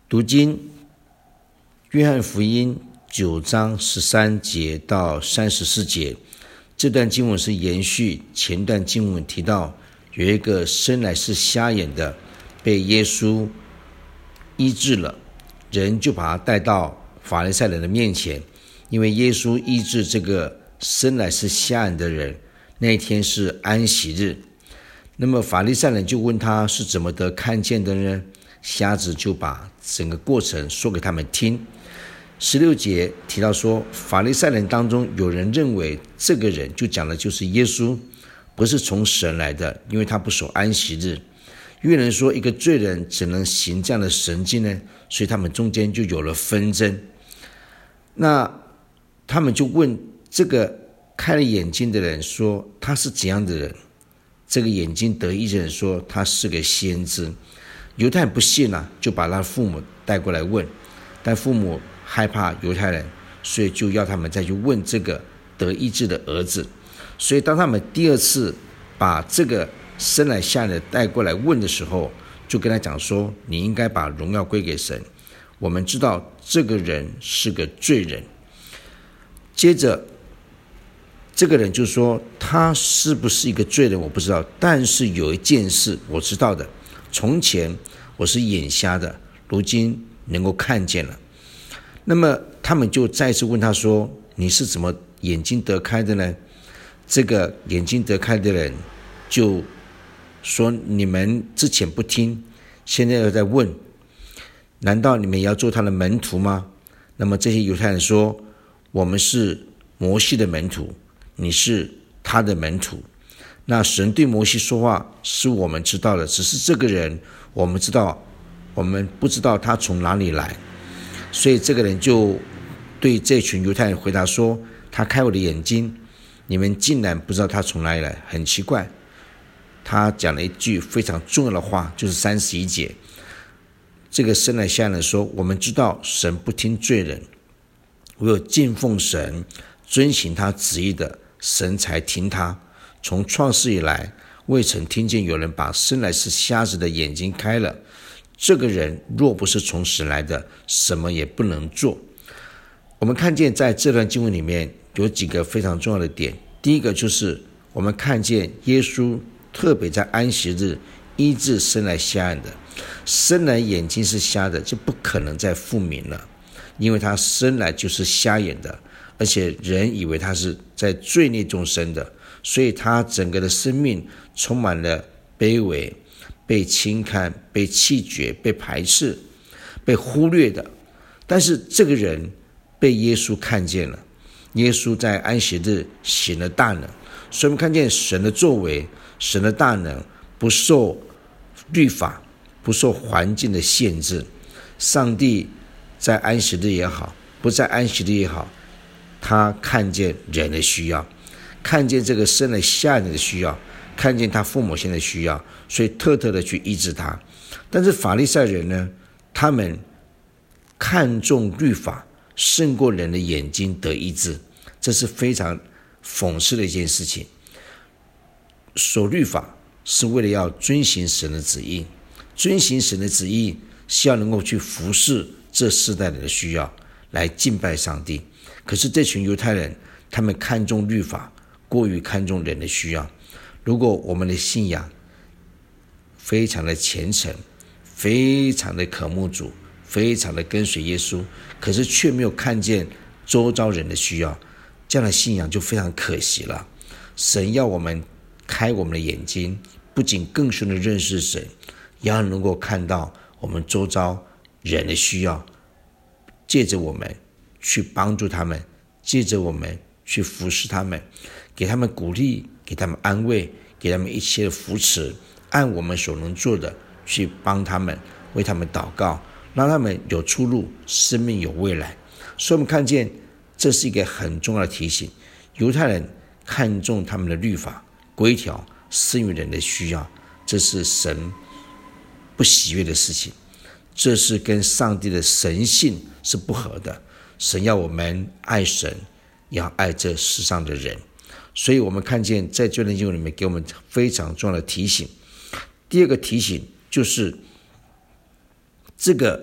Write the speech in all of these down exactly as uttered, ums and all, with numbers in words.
读经，约翰福音九章十三节到三十四节，这段经文是延续前段经文提到，有一个生来是瞎眼的，被耶稣医治了，人就把他带到法利赛人的面前，因为耶稣医治这个生来是瞎眼的人，那一天是安息日。那么法利赛人就问他是怎么得看见的呢？瞎子就把整个过程说给他们听。十六节提到说，法利赛人当中有人认为这个人就讲的就是耶稣，不是从神来的，因为他不守安息日。有人说一个罪人只能行这样的神迹呢，所以他们中间就有了纷争。那他们就问这个开了眼睛的人说他是怎样的人？这个眼睛得医的人说他是个先知。犹太人不信啊，就把他父母带过来问，但父母害怕犹太人，所以就要他们再去问这个得医治的儿子。所以当他们第二次把这个生来瞎的带过来问的时候，就跟他讲说，你应该把荣耀归给神，我们知道这个人是个罪人。接着这个人就说，他是不是一个罪人我不知道，但是有一件事我知道的，从前我是眼瞎的，如今能够看见了。那么他们就再次问他说，你是怎么眼睛得开的呢？这个眼睛得开的人就说，你们之前不听，现在又在问，难道你们也要做他的门徒吗？那么这些犹太人说，我们是摩西的门徒，你是他的门徒。那神对摩西说话是我们知道的，只是这个人我们知道，我们不知道他从哪里来。所以这个人就对这群犹太人回答说，他开我的眼睛，你们竟然不知道他从哪里来，很奇怪。他讲了一句非常重要的话，就是三十一节，这个生来瞎人说，我们知道神不听罪人，唯有敬奉神遵行他旨意的，神才听他。从创世以来，未曾听见有人把生来是瞎子的眼睛开了。这个人若不是从神来的，什么也不能做。我们看见在这段经文里面有几个非常重要的点。第一个就是我们看见耶稣特别在安息日医治生来瞎眼的，生来眼睛是瞎的，就不可能再复明了，因为他生来就是瞎眼的，而且人以为他是在罪孽中生的，所以他整个的生命充满了卑微，被轻看，被弃绝，被排斥，被忽略的。但是这个人被耶稣看见了，耶稣在安息日行了大能，所以我们看见神的作为，神的大能不受律法，不受环境的限制。上帝在安息日也好，不在安息日也好，他看见人的需要，看见这个生来瞎眼的需要，看见他父母亲的需要，所以特特的去医治他。但是法利赛人呢，他们看重律法胜过人的眼睛得医治，这是非常讽刺的一件事情。守律法是为了要遵行神的旨意，遵行神的旨意是要能够去服侍这世代人的需要，来敬拜上帝。可是这群犹太人，他们看重律法过于看重人的需要。如果我们的信仰非常的虔诚，非常的渴慕主，非常的跟随耶稣，可是却没有看见周遭人的需要，这样的信仰就非常可惜了。神要我们开我们的眼睛，不仅更深的认识神，也要能够看到我们周遭人的需要，借着我们去帮助他们，借着我们去服侍他们，给他们鼓励，给他们安慰，给他们一切的扶持，按我们所能做的去帮他们，为他们祷告，让他们有出路，生命有未来。所以我们看见这是一个很重要的提醒。犹太人看重他们的律法规条胜于人的需要，这是神不喜悦的事情，这是跟上帝的神性是不合的。神要我们爱神，也要爱这世上的人。所以我们看见在这段经文里面给我们非常重要的提醒。第二个提醒就是这个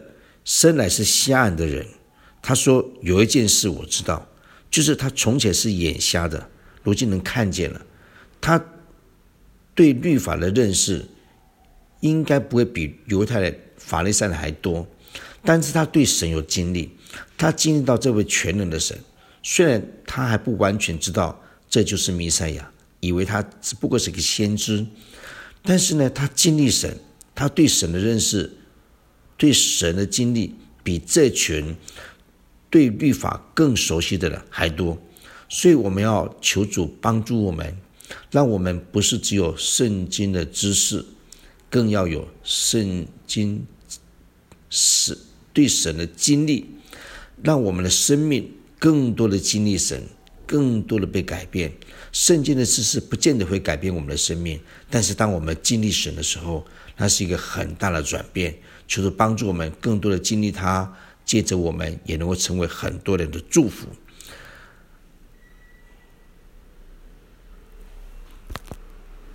生来是瞎眼的人，他说有一件事我知道，就是他从前是眼瞎的，如今能看见了。他对律法的认识应该不会比犹太的法利赛人还多，但是他对神有经历，他经历到这位全能的神，虽然他还不完全知道这就是弥赛亚，以为他只不过是个先知，但是呢，他经历神，他对神的认识，对神的经历比这群对律法更熟悉的人还多。所以我们要求主帮助我们，让我们不是只有圣经的知识，更要有圣经对神的经历，让我们的生命更多的经历神，更多的被改变。圣经的知识不见得会改变我们的生命，但是当我们经历神的时候，那是一个很大的转变。求主帮助我们更多的经历他，借着我们也能够成为很多人的祝福。